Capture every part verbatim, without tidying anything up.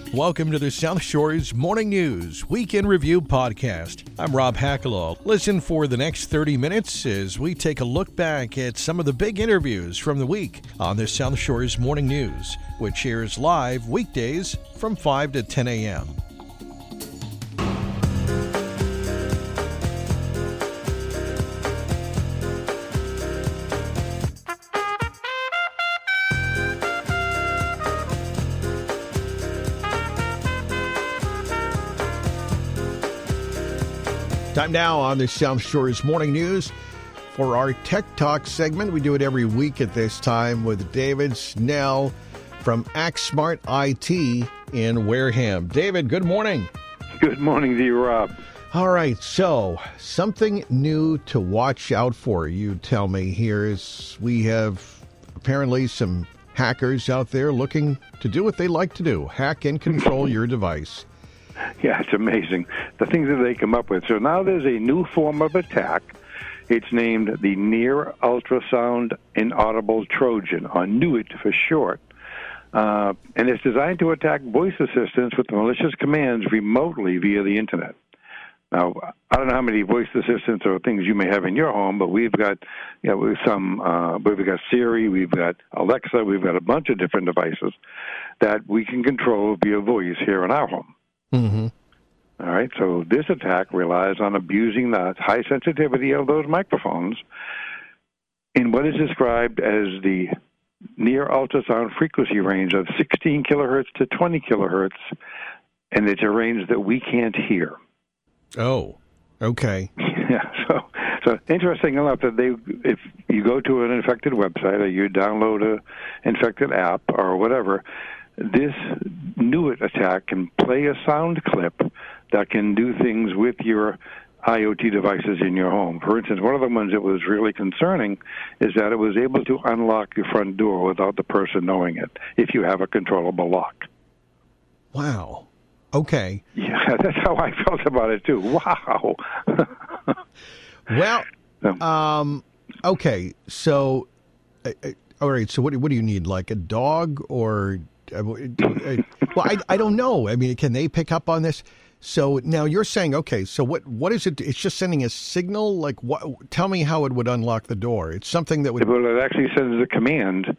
Welcome to the South Shore's Morning News Weekend Review Podcast. I'm Rob Hackalaw. Listen for the next thirty minutes as we take a look back at some of the big interviews from the week on the South Shore's Morning News, which airs live weekdays from five to ten a.m. Time now on the South Shore's Morning News for our Tech Talk segment. We do it every week at this time with David Snell from ActSmart I T in Wareham. David, good morning. Good morning to you, Rob. All right, so something new to watch out for, you tell me. Here is we have apparently some hackers out there looking to do what they like to do, hack and control your device. Yeah, it's amazing, the things that they come up with. So now there's a new form of attack. It's named the Near Ultrasound Inaudible Trojan, or NUIT for short. Uh, and it's designed to attack voice assistants with malicious commands remotely via the Internet. Now, I don't know how many voice assistants or things you may have in your home, but we've got, you know, some, uh, we've got Siri, we've got Alexa, we've got a bunch of different devices that we can control via voice here in our home. Mm-hmm. All right, so this attack relies on abusing the high sensitivity of those microphones in what is described as the near ultrasound frequency range of sixteen kilohertz to twenty kilohertz, and it's a range that we can't hear. Oh, okay. Yeah, so so interesting enough that they, if you go to an infected website or you download a infected app or whatever, this NUIT attack can play a sound clip that can do things with your IoT devices in your home. For instance, one of the ones that was really concerning is that it was able to unlock your front door without the person knowing it, if you have a controllable lock. Wow. Okay. Yeah, that's how I felt about it, too. Wow. Well, um, okay, so, uh, uh, all right, so what, what do you need, like a dog or... Well, I, I don't know. I mean, can they pick up on this? So now you're saying, okay, so what what is it? It's just sending a signal? Like, what? Tell me how it would unlock the door. It's something that would... Well, it actually sends a command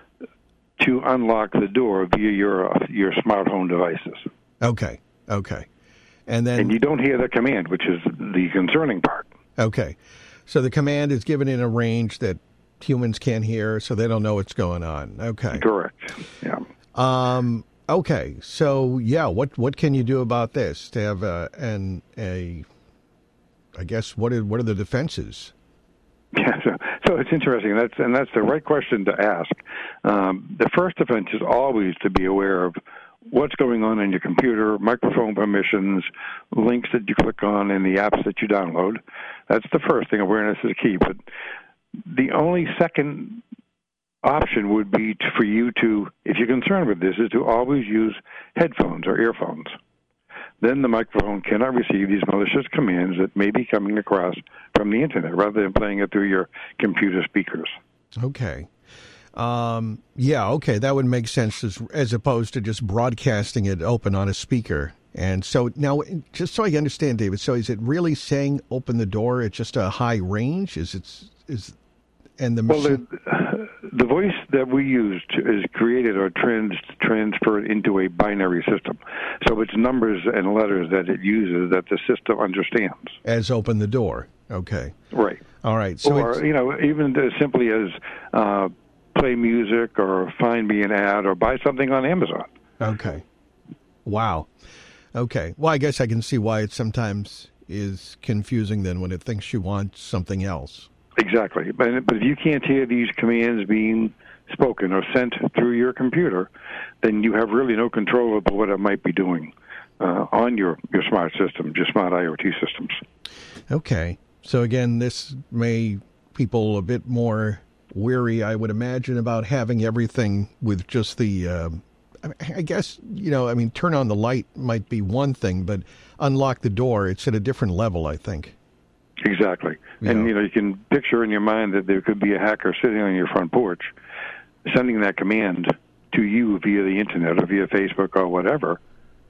to unlock the door via your your smart home devices. Okay, okay. And then... And you don't hear the command, which is the concerning part. Okay. So the command is given in a range that humans can't hear, so they don't know what's going on. Okay. Correct, yeah. Um. Okay. So yeah, what what can you do about this? To have a an a, I guess what are what are the defenses? Yeah. So, so it's interesting. That's and that's the right question to ask. Um, the first defense is always to be aware of what's going on in your computer, microphone permissions, links that you click on, and the apps that you download. That's the first thing. Awareness is key. But the only second option would be to, for you to, if you're concerned with this, is to always use headphones or earphones. Then the microphone cannot receive these malicious commands that may be coming across from the Internet rather than playing it through your computer speakers. Okay. Um, yeah, okay, that would make sense as, as opposed to just broadcasting it open on a speaker. And so now, just so I understand, David, so is it really saying open the door at just a high range? Is it, is, and the machine... Well, the, the voice that we used is created or trans, transferred into a binary system. So it's numbers and letters that it uses that the system understands. As open the door. Okay. Right. All right. So or, it's, you know, even as simply as uh, play music or find me an ad or buy something on Amazon. Okay. Wow. Okay. Well, I guess I can see why it sometimes is confusing then when it thinks you want something else. Exactly. But, but if you can't hear these commands being spoken or sent through your computer, then you have really no control over what it might be doing uh, on your, your smart systems, your smart IoT systems. Okay. So, again, this may people a bit more weary, I would imagine, about having everything with just the, uh, I guess, you know, I mean, turn on the light might be one thing, but unlock the door, it's at a different level, I think. Exactly. Yeah. And, you know, you can picture in your mind that there could be a hacker sitting on your front porch sending that command to you via the Internet or via Facebook or whatever,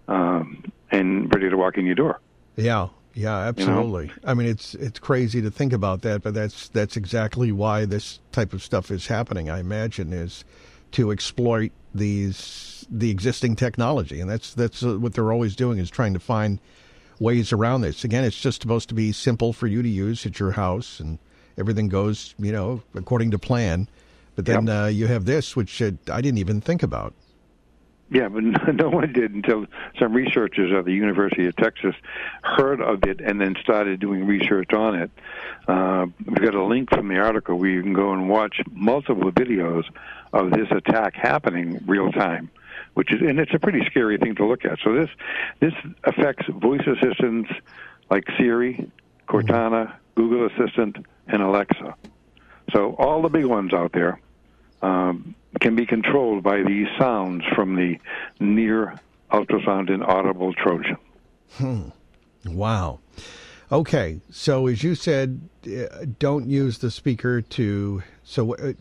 um, and ready to walk in your door. Yeah, yeah, absolutely. You know? I mean, it's it's crazy to think about that, but that's that's exactly why this type of stuff is happening, I imagine, is to exploit these the existing technology, and that's that's what they're always doing, is trying to find ways around this. Again, it's just supposed to be simple for you to use at your house, and everything goes, you know, according to plan. But then yep. uh, you have this, which uh, I didn't even think about. Yeah, but no one did until some researchers at the University of Texas heard of it and then started doing research on it. Uh, we've got a link from the article where you can go and watch multiple videos of this attack happening real time, which is, and it's a pretty scary thing to look at. So this this affects voice assistants like Siri, Cortana, mm-hmm. Google Assistant, and Alexa. So all the big ones out there um, can be controlled by these sounds from the near ultrasound inaudible Trojan. Hmm. Wow. Okay, so as you said, uh, don't use the speaker to. So, uh,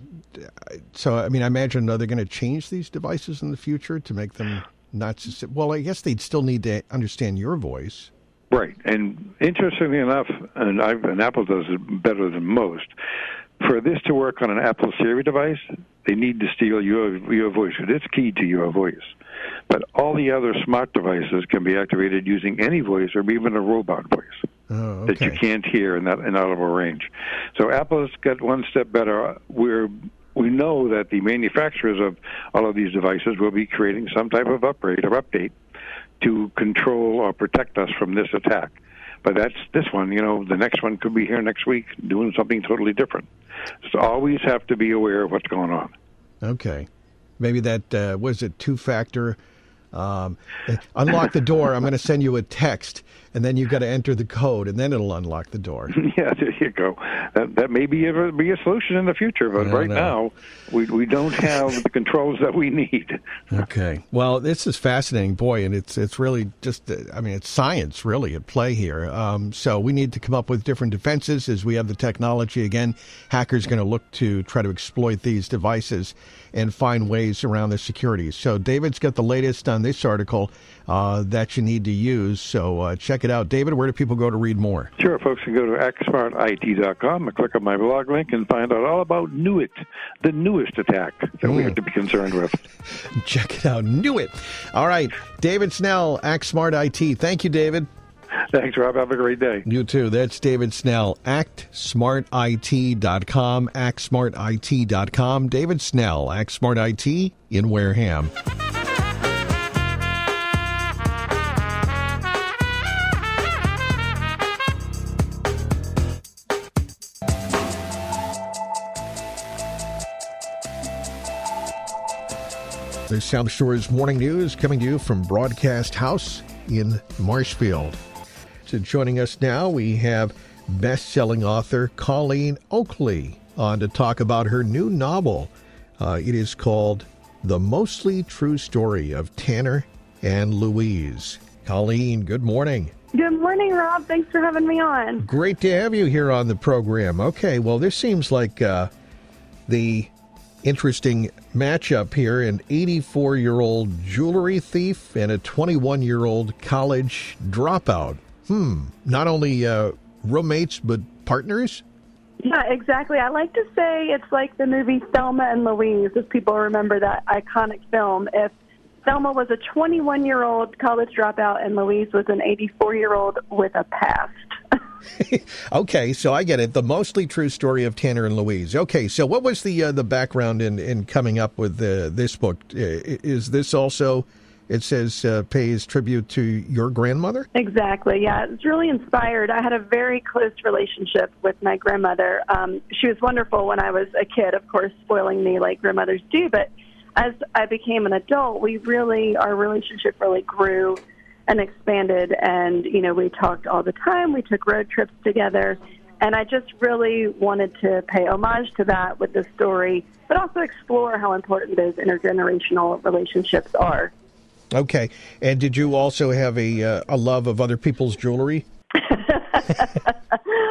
so I mean, I imagine are they going to change these devices in the future to make them not? So, well, I guess they'd still need to understand your voice. Right, and interestingly enough, and, I've, and Apple does it better than most. For this to work on an Apple Siri device, they need to steal your your voice. It's key to your voice. But all the other smart devices can be activated using any voice or even a robot voice oh, okay. that you can't hear in that inaudible range. So Apple's got one step better. We're we know that the manufacturers of all of these devices will be creating some type of upgrade or update to control or protect us from this attack. But that's this one, you know, the next one could be here next week doing something totally different. So always have to be aware of what's going on. Okay. Maybe that, uh, was it two-factor? Um, unlock the door, I'm going to send you a text, and then you've got to enter the code, and then it'll unlock the door. Yeah, there you go. That, that may be a, be a solution in the future, but right know. now we we don't have the controls that we need. Okay. Well, this is fascinating, boy, and it's it's really just, I mean, it's science really at play here. Um, so we need to come up with different defenses as we have the technology. Again, hackers going to look to try to exploit these devices and find ways around the security. So David's got the latest on this article uh, that you need to use. So uh, check it out. David, where do people go to read more? Sure, folks can go to act smart I T dot com and click on my blog link and find out all about Nuit, the newest attack that mm. we have to be concerned with. Check it out. Nuit. All right. David Snell, Act Smart I T. Thank you, David. Thanks, Rob. Have a great day. You too. That's David Snell, act smart I T dot com, act smart I T dot com. David Snell, Act Smart I T in Wareham. The South Shore's Morning News coming to you from Broadcast House in Marshfield. So joining us now, we have best-selling author Colleen Oakley on to talk about her new novel. Uh, it is called The Mostly True Story of Tanner and Louise. Colleen, good morning. Good morning, Rob. Thanks for having me on. Great to have you here on the program. Okay, well, this seems like uh, the interesting matchup here, an eighty-four-year-old jewelry thief and a twenty-one-year-old college dropout. Hmm. Not only uh, roommates, but partners? Yeah, exactly. I like to say it's like the movie Thelma and Louise, if people remember that iconic film. If Thelma was a twenty-one-year-old college dropout and Louise was an eighty-four-year-old with a past. Okay, so I get it. The mostly true story of Tanner and Louise. Okay, so what was the uh, the background in, in coming up with uh, this book? Is this also, it says, uh, pays tribute to your grandmother? Exactly, yeah. It's really inspired. I had a very close relationship with my grandmother. Um, she was wonderful when I was a kid, of course, spoiling me like grandmothers do. But as I became an adult, we really, our relationship really grew and expanded, and, you know, we talked all the time. We took road trips together, and I just really wanted to pay homage to that with this story, but also explore how important those intergenerational relationships are. Okay, and did you also have a uh, a love of other people's jewelry? I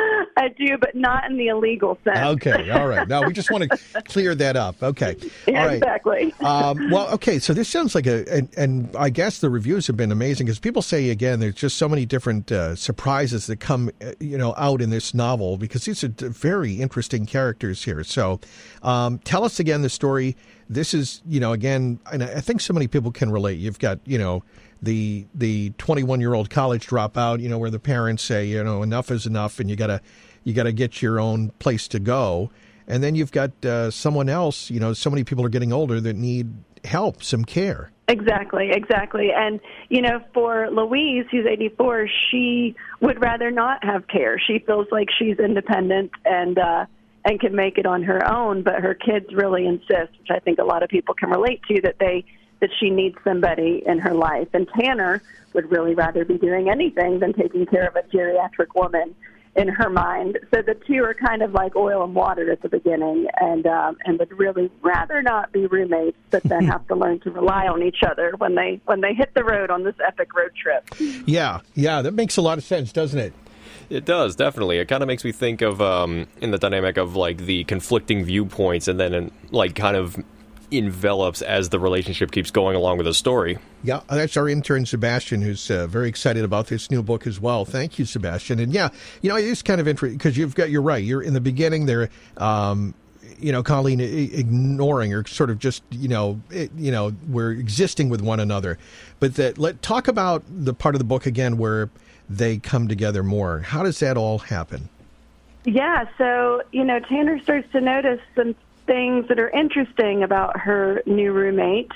I do, but not in the illegal sense. Okay, all right. Now, we just want to clear that up. Okay. Yeah, all right. exactly. Um, well, okay, so this sounds like a, and, and I guess the reviews have been amazing because people say, again, there's just so many different uh, surprises that come, uh, you know, out in this novel because these are very interesting characters here. So um, tell us again the story. This is, you know, again, and I think so many people can relate. You've got, you know, the the twenty-one-year-old college dropout, you know, where the parents say, you know, enough is enough, and you gotta you gotta get your own place to go. And then you've got uh, someone else, you know, so many people are getting older that need help, some care. Exactly, exactly. And, you know, for Louise, who's eighty-four, she would rather not have care. She feels like she's independent and uh, and can make it on her own, but her kids really insist, which I think a lot of people can relate to, that they that she needs somebody in her life. And Tanner would really rather be doing anything than taking care of a geriatric woman in her mind. So the two are kind of like oil and water at the beginning, and um, and would really rather not be roommates, but then have to learn to rely on each other when they when they hit the road on this epic road trip. Yeah, yeah, that makes a lot of sense, doesn't it? It does, definitely. It kind of makes me think of, um, in the dynamic of, like, the conflicting viewpoints and then, like, kind of envelops as the relationship keeps going along with the story. Yeah, that's our intern, Sebastian, who's uh, very excited about this new book as well. Thank you, Sebastian. And yeah, you know, it is kind of interesting because you've got, you're right. You're in the beginning there, um, you know, Colleen, ignoring or sort of just, you know, it, you know, we're existing with one another. But that, let talk about the part of the book again where they come together more. How does that all happen? Yeah, so, you know, Tanner starts to notice some things that are interesting about her new roommate.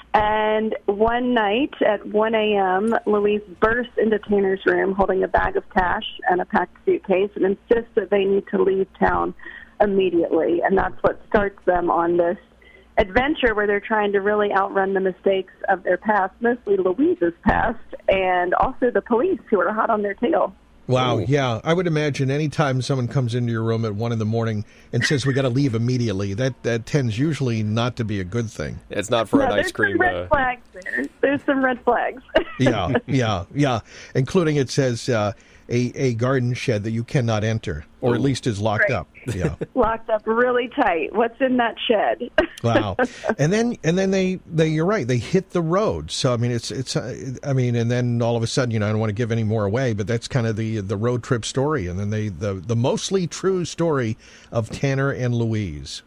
And one night at one a.m., Louise bursts into Tanner's room holding a bag of cash and a packed suitcase and insists that they need to leave town immediately. And that's what starts them on this adventure where they're trying to really outrun the mistakes of their past, mostly Louise's past, and also the police who are hot on their tail. Wow, yeah. I would imagine any time someone comes into your room at one in the morning and says, we got to leave immediately, that, that tends usually not to be a good thing. It's not for no, an ice cream. There's some red uh... flags there. There's some red flags. yeah, yeah, yeah. Including it says uh, a, a garden shed that you cannot enter, or at least is locked right. up. Yeah. Locked up really tight. What's in that shed? Wow. And then and then they, they you're right, they hit the road. So I mean it's it's uh, I mean and then all of a sudden, you know, I don't want to give any more away, but that's kind of the the road trip story, and then they the the mostly true story of Tanner and Louise.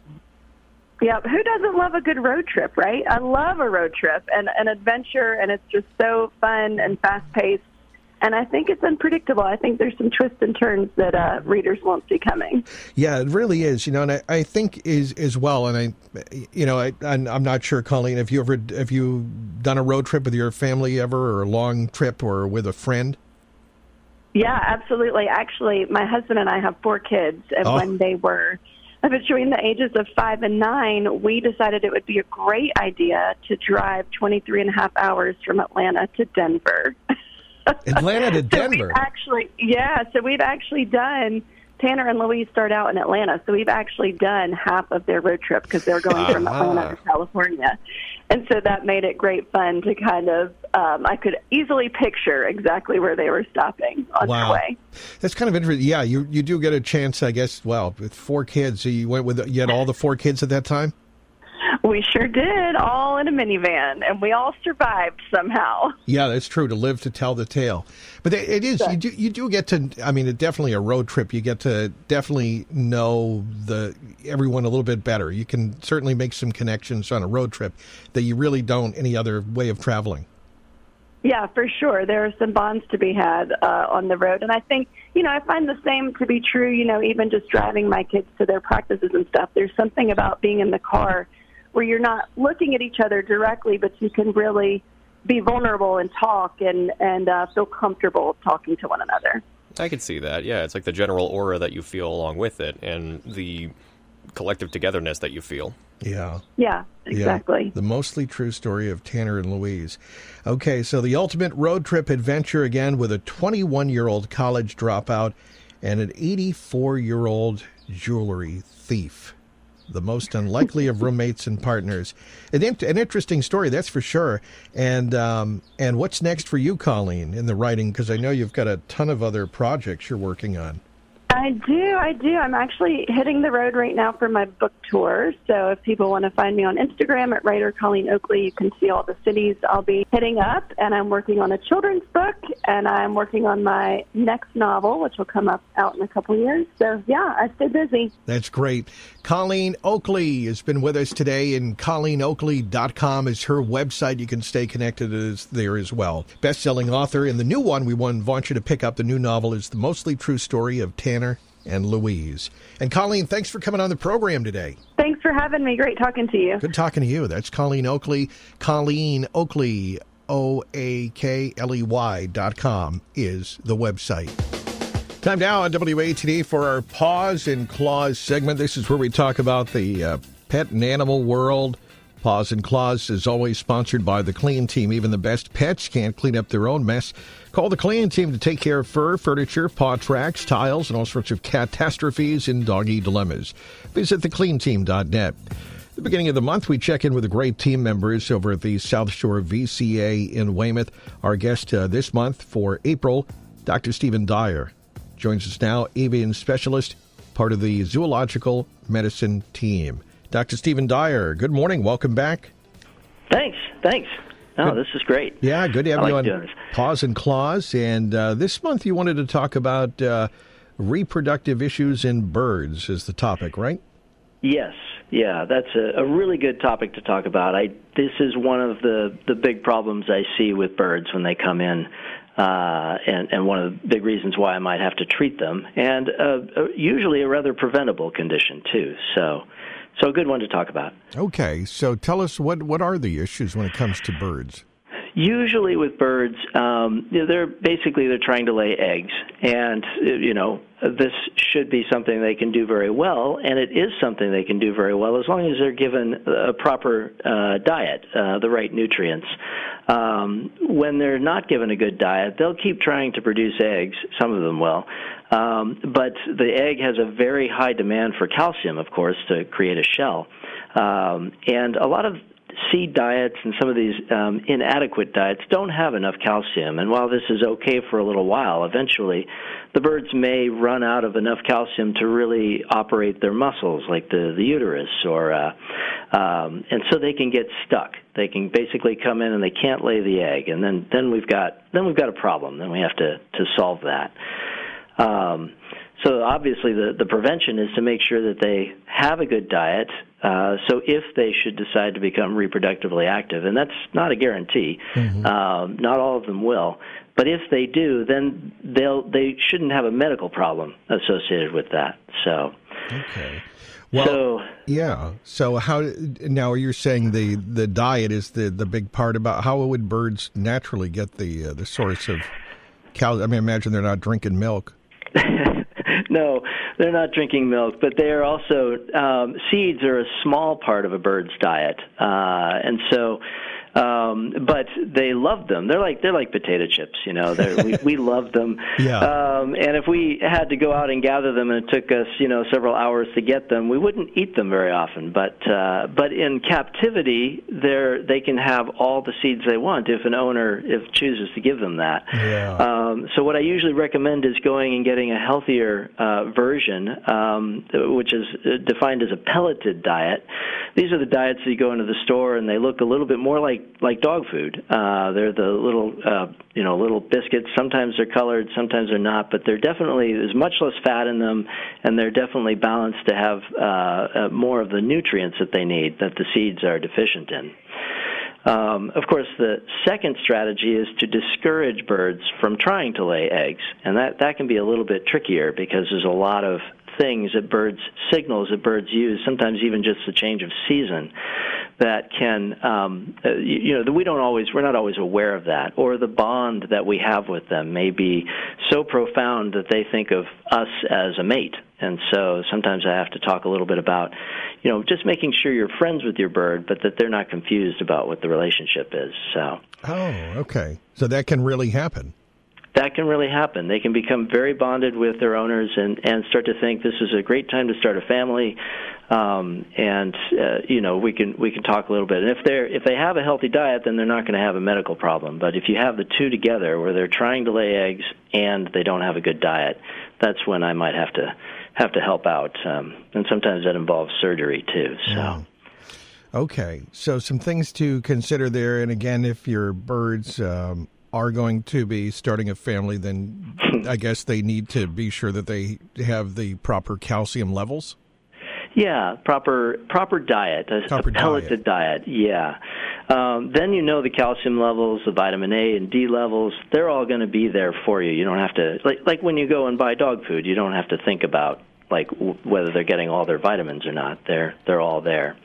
Yeah, who doesn't love a good road trip, right? I love a road trip and an adventure, and it's just so fun and fast-paced. And I think it's unpredictable. I think there's some twists and turns that uh, readers won't see coming. Yeah, it really is. You know, and I, I think is as well. And I, you know, I, I'm not sure, Colleen, have you ever have you done a road trip with your family ever, or a long trip, or with a friend? Yeah, absolutely. Actually, my husband and I have four kids, and oh. when they were between the ages of five and nine, we decided it would be a great idea to drive twenty-three and a half hours from Atlanta to Denver. Atlanta to Denver. So we've actually, yeah, so we've actually done, Tanner and Louise start out in Atlanta, so we've actually done half of their road trip because they're going from Atlanta to California. And so that made it great fun to kind of, um, I could easily picture exactly where they were stopping on wow. their way. That's kind of interesting. Yeah, you you do get a chance, I guess, well, with four kids. So you went with, you had all the four kids at that time? We sure did, all in a minivan, and we all survived somehow. Yeah, that's true, to live to tell the tale. But it is, you do, you do get to, I mean, it definitely a road trip. You get to definitely know the everyone a little bit better. You can certainly make some connections on a road trip that you really don't any other way of traveling. Yeah, for sure. There are some bonds to be had uh, on the road. And I think, you know, I find the same to be true, you know, even just driving my kids to their practices and stuff. There's something about being in the car where you're not looking at each other directly, but you can really be vulnerable and talk and, and uh, feel comfortable talking to one another. I can see that, yeah. It's like the general aura that you feel along with it and the collective togetherness that you feel. Yeah. Yeah, exactly. Yeah. The mostly true story of Tanner and Louise. Okay, so the ultimate road trip adventure again with a twenty-one-year-old college dropout and an eighty-four-year-old jewelry thief. The most unlikely of roommates and partners. An, an interesting story, that's for sure. And um, and what's next for you, Colleen, in the writing? Because I know you've got a ton of other projects you're working on. I do, I do. I'm actually hitting the road right now for my book tour. So if people want to find me on Instagram at writer Colleen Oakley, you can see all the cities I'll be hitting up. And I'm working on a children's book, and I'm working on my next novel, which will come up out in a couple years. So, yeah, I stay busy. That's great. Colleen Oakley has been with us today, and colleen oakley dot com is her website. You can stay connected there as well. Best-selling author, and the new one we want, want you to pick up, the new novel, is The Mostly True Story of Tanner and Louise. And Colleen, thanks for coming on the program today. Thanks for having me. Great talking to you. Good talking to you. That's Colleen Oakley. Colleen Oakley, O A K L E Y dot com is the website. Time now on W A T D for our Paws and Claws segment. This is where we talk about the uh, pet and animal world. Paws and Claws is always sponsored by the Clean Team. Even the best pets can't clean up their own mess. Call the Clean Team to take care of fur, furniture, paw tracks, tiles, and all sorts of catastrophes and doggy dilemmas. Visit the clean team dot net. At the beginning of the month, we check in with the great team members over at the South Shore V C A in Weymouth. Our guest uh, this month for April, Doctor Stephen Dyer, joins us now, avian specialist, part of the zoological medicine team. Doctor Stephen Dyer, good morning. Welcome back. Thanks. Thanks. Oh, good. This is great. Yeah, good to have I you like on Paws and Claws. And uh, this month you wanted to talk about uh, reproductive issues in birds as the topic, right? Yes. Yeah, that's a, a really good topic to talk about. I This is one of the, the big problems I see with birds when they come in. Uh, and, and one of the big reasons why I might have to treat them, and uh, usually a rather preventable condition, too. So so a good one to talk about. Okay, so tell us, what, what are the issues when it comes to birds? Usually with birds, um, they're basically they're trying to lay eggs, and you know this should be something they can do very well, and it is something they can do very well as long as they're given a proper uh, diet, uh, the right nutrients. Um, when they're not given a good diet, they'll keep trying to produce eggs. Some of them will, um, but the egg has a very high demand for calcium, of course, to create a shell, um, and a lot of seed diets and some of these um, inadequate diets don't have enough calcium. And while this is okay for a little while, eventually the birds may run out of enough calcium to really operate their muscles, like the, the uterus, or uh, um, and so they can get stuck. They can basically come in and they can't lay the egg, and then, then we've got then we've got a problem. Then we have to, to solve that. Um, So obviously the, the prevention is to make sure that they have a good diet, uh, so if they should decide to become reproductively active, and that's not a guarantee, mm-hmm. um, not all of them will, but if they do, then they'll they shouldn't have a medical problem associated with that. So, okay. Well, so, yeah. So how now you're saying the, the diet is the, the big part about how would birds naturally get the uh, the source of calcium? I mean, imagine they're not drinking milk. No, they're not drinking milk, but they are also um, seeds are a small part of a bird's diet, uh, and so. Um, but they love them. They're like they're like potato chips, you know. we we love them. Yeah. Um, and if we had to go out and gather them, and it took us, you know, several hours to get them, we wouldn't eat them very often. But uh, but in captivity, they they can have all the seeds they want if an owner if chooses to give them that. Yeah. Um, so what I usually recommend is going and getting a healthier uh, version, um, which is defined as a pelleted diet. These are the diets that you go into the store and they look a little bit more like like dog food. Uh, they're the little, uh, you know, little biscuits. Sometimes they're colored, sometimes they're not, but they're definitely, there's much less fat in them, and they're definitely balanced to have uh, uh, more of the nutrients that they need that the seeds are deficient in. Um, of course, the second strategy is to discourage birds from trying to lay eggs, and that, that can be a little bit trickier because there's a lot of things that birds, signals that birds use, sometimes even just the change of season, that can, um, uh, you, you know, we don't always, we're not always aware of that, or the bond that we have with them may be so profound that they think of us as a mate. And so sometimes I have to talk a little bit about, you know, just making sure you're friends with your bird, but that they're not confused about what the relationship is. So. Oh, okay. So that can really happen. That can really happen. They can become very bonded with their owners and, and start to think this is a great time to start a family. Um, and uh, you know, we can we can talk a little bit. And if they're if they have a healthy diet, then they're not going to have a medical problem. But if you have the two together, where they're trying to lay eggs and they don't have a good diet, that's when I might have to have to help out, um, and sometimes that involves surgery too. So. Mm. Okay, so some things to consider there, and again, if your birds um, are going to be starting a family, then I guess they need to be sure that they have the proper calcium levels. Yeah, proper proper diet, a, proper a pelleted diet. diet. Yeah. Um, then you know the calcium levels, the vitamin A and D levels. They're all going to be there for you. You don't have to like like when you go and buy dog food. You don't have to think about like w- whether they're getting all their vitamins or not. They're they're all there.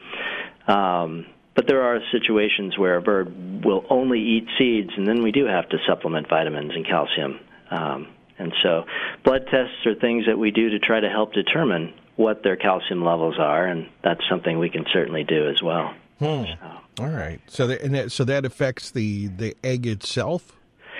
Um, but there are situations where a bird will only eat seeds, and then we do have to supplement vitamins and calcium. Um, and so, blood tests are things that we do to try to help determine what their calcium levels are, and that's something we can certainly do as well. Hmm. So. All right. So that, and that, so that affects the, the egg itself?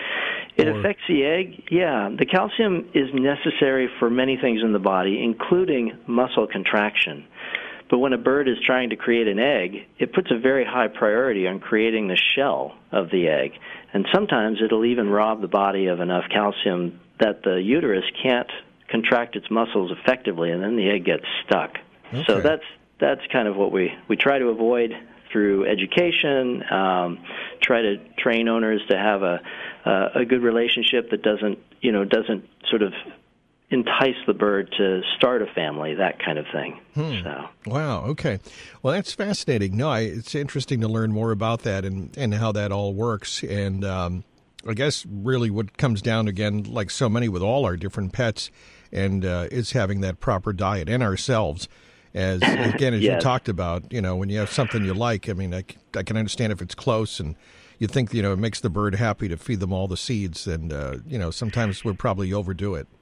It or? affects the egg, yeah. The calcium is necessary for many things in the body, including muscle contraction. But when a bird is trying to create an egg, it puts a very high priority on creating the shell of the egg. And sometimes it'll even rob the body of enough calcium that the uterus can't contract its muscles effectively, and then the egg gets stuck. Okay. So that's that's kind of what we, we try to avoid through education, um, try to train owners to have a uh, a good relationship that doesn't, you know, doesn't sort of entice the bird to start a family, that kind of thing. Hmm. So. Wow, okay. Well, that's fascinating. No, I, it's interesting to learn more about that and, and how that all works. And um, I guess really what comes down, again, like so many with all our different pets, and uh, is having that proper diet, and ourselves. As again, as yes. you talked about, you know, when you have something you like, I mean, I, I can understand if it's close and you think, you know, it makes the bird happy to feed them all the seeds. And, uh, you know, sometimes we'll probably overdo it.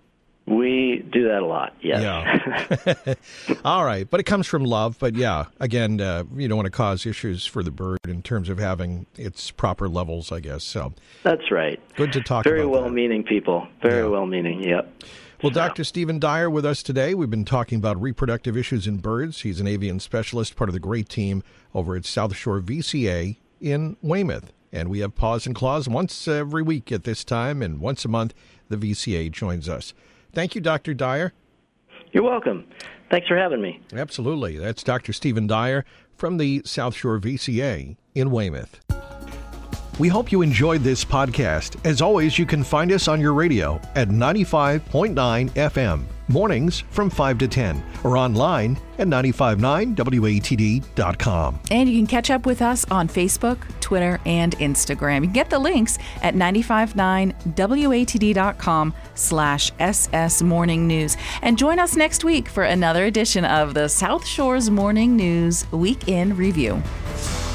We do that a lot, yes. Yeah. All right. But it comes from love. But, yeah, again, uh, you don't want to cause issues for the bird in terms of having its proper levels, I guess. So that's right. Good to talk Very about Very well-meaning people. Very yeah. well-meaning, yep. Well, Doctor Stephen Dyer with us today. We've been talking about reproductive issues in birds. He's an avian specialist, part of the great team over at South Shore V C A in Weymouth. And we have Paws and Claws once every week at this time, and once a month the V C A joins us. Thank you, Doctor Dyer. You're welcome. Thanks for having me. Absolutely. That's Doctor Stephen Dyer from the South Shore V C A in Weymouth. We hope you enjoyed this podcast. As always, you can find us on your radio at ninety-five point nine F M, mornings from five to ten, or online at nine five nine W A T D dot com. And you can catch up with us on Facebook, Twitter, and Instagram. You can get the links at nine five nine W A T D dot com slash S S Morning News. And join us next week for another edition of the South Shore's Morning News Week in Review.